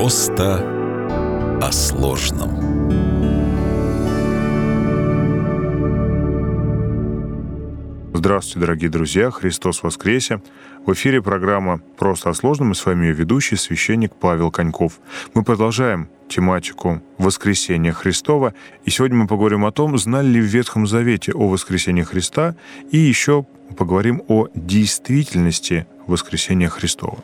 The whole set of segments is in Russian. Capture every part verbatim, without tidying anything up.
Просто о сложном. Здравствуйте, дорогие друзья! Христос воскресе! В эфире программа «Просто о сложном», и с вами ее ведущий, священник Павел Коньков. Мы продолжаем тематику воскресения Христова, и сегодня мы поговорим о том, знали ли в Ветхом Завете о воскресении Христа, и еще поговорим о действительности воскресения Христова.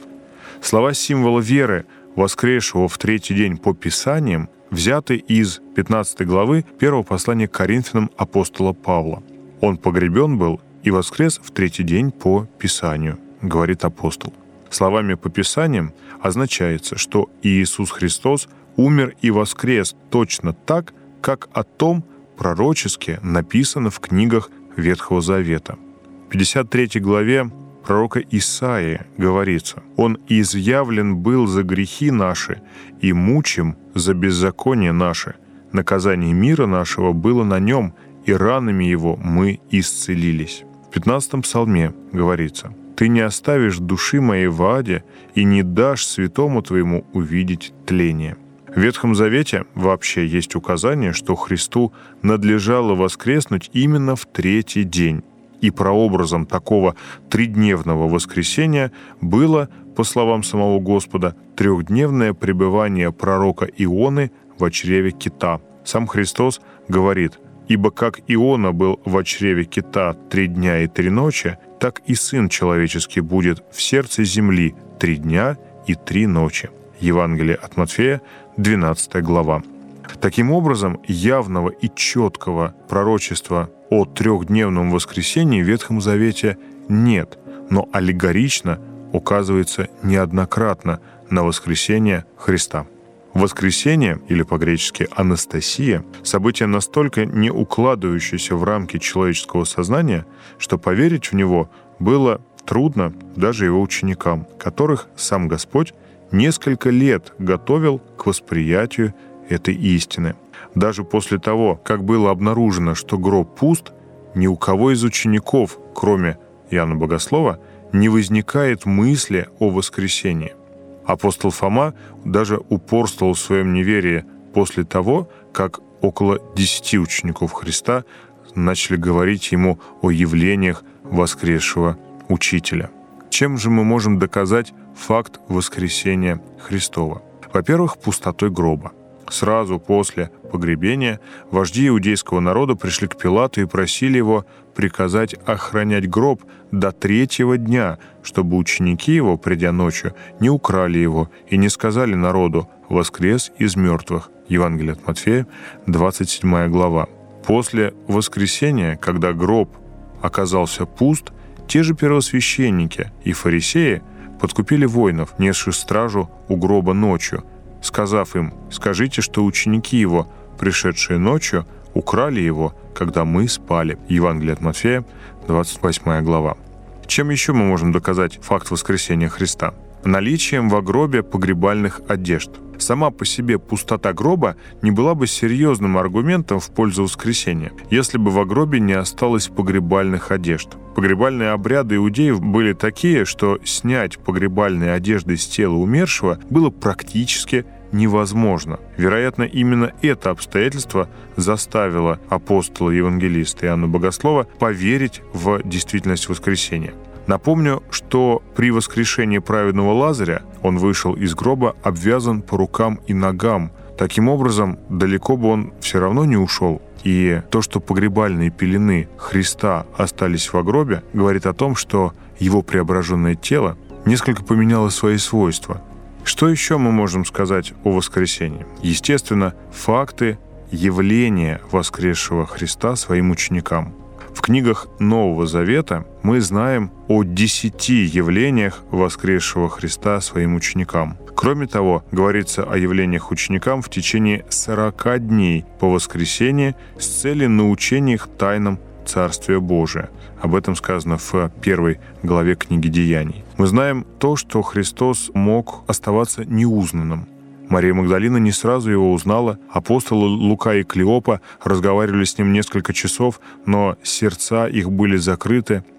Слова символа веры, воскресшего в третий день по Писаниям, взяты из пятнадцатой главы первого послания к Коринфянам апостола Павла. «Он погребен был и воскрес в третий день по Писанию», говорит апостол. Словами «по Писаниям» означается, что Иисус Христос умер и воскрес точно так, как о том пророчески написано в книгах Ветхого Завета. В пятьдесят третьей главе пророка Исаии говорится: «Он изъявлен был за грехи наши и мучим за беззаконие наше. Наказание мира нашего было на нем, и ранами его мы исцелились». В пятнадцатом псалме говорится: «Ты не оставишь души моей в аде и не дашь святому твоему увидеть тление». В Ветхом Завете вообще есть указание, что Христу надлежало воскреснуть именно в третий день. И прообразом такого тридневного воскресения было, по словам самого Господа, трехдневное пребывание пророка Ионы в чреве кита. Сам Христос говорит: «Ибо как Иона был в чреве кита три дня и три ночи, так и Сын Человеческий будет в сердце земли три дня и три ночи». Евангелие от Матфея, двенадцатая глава. Таким образом, явного и четкого пророчества о трехдневном воскресении в Ветхом Завете нет, но аллегорично указывается неоднократно на воскресение Христа. Воскресение, или по-гречески «анастасия», событие настолько не укладывающееся в рамки человеческого сознания, что поверить в него было трудно даже его ученикам, которых сам Господь несколько лет готовил к восприятию этой истины. Даже после того, как было обнаружено, что гроб пуст, ни у кого из учеников, кроме Иоанна Богослова, не возникает мысли о воскресении. Апостол Фома даже упорствовал в своем неверии после того, как около десяти учеников Христа начали говорить ему о явлениях воскресшего Учителя. Чем же мы можем доказать факт воскресения Христова? Во-первых, пустотой гроба. Сразу после погребения вожди иудейского народа пришли к Пилату и просили его приказать охранять гроб до третьего дня, чтобы ученики его, придя ночью, не украли его и не сказали народу: «Воскрес из мертвых». Евангелие от Матфея, двадцать седьмая глава. После воскресения, когда гроб оказался пуст, те же первосвященники и фарисеи подкупили воинов, несших стражу у гроба ночью, сказав им: «Скажите, что ученики его, пришедшие ночью, украли его, когда мы спали». Евангелие от Матфея, двадцать восьмая глава. Чем еще мы можем доказать факт воскресения Христа? Наличием во гробе погребальных одежд. Сама по себе пустота гроба не была бы серьезным аргументом в пользу воскресения, если бы во гробе не осталось погребальных одежд. Погребальные обряды иудеев были такие, что снять погребальные одежды с тела умершего было практически невозможно. Вероятно, именно это обстоятельство заставило апостола-евангелиста Иоанна Богослова поверить в действительность воскресения. Напомню, что при воскрешении праведного Лазаря он вышел из гроба обвязан по рукам и ногам. Таким образом, далеко бы он все равно не ушел. И то, что погребальные пелены Христа остались во гробе, говорит о том, что его преображенное тело несколько поменяло свои свойства. Что еще мы можем сказать о воскресении? Естественно, факты явления воскресшего Христа своим ученикам. В книгах Нового Завета мы знаем о десяти явлениях воскресшего Христа своим ученикам. Кроме того, говорится о явлениях ученикам в течение сорока дней по воскресенье с целью научения их тайнам Царствия Божия. Об этом сказано в первой главе книги Деяний. Мы знаем то, что Христос мог оставаться неузнанным. Мария Магдалина не сразу его узнала. Апостолы Лука и Клеопа разговаривали с ним несколько часов, но сердца их были закрыты.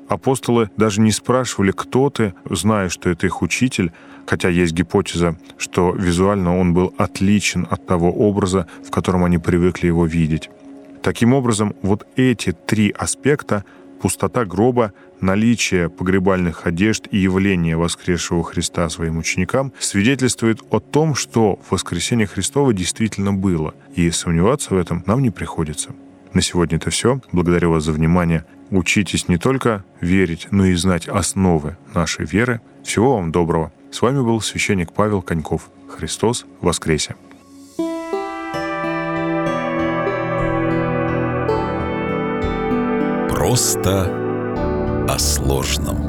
Апостолы даже не спрашивали, кто ты, зная, что это их учитель, хотя есть гипотеза, что визуально он был отличен от того образа, в котором они привыкли его видеть. Таким образом, вот эти три аспекта — пустота гроба, наличие погребальных одежд и явление воскресшего Христа своим ученикам — свидетельствует о том, что воскресение Христово действительно было, и сомневаться в этом нам не приходится. На сегодня это все. Благодарю вас за внимание. Учитесь не только верить, но и знать основы нашей веры. Всего вам доброго. С вами был священник Павел Коньков. Христос воскресе! Просто о сложном.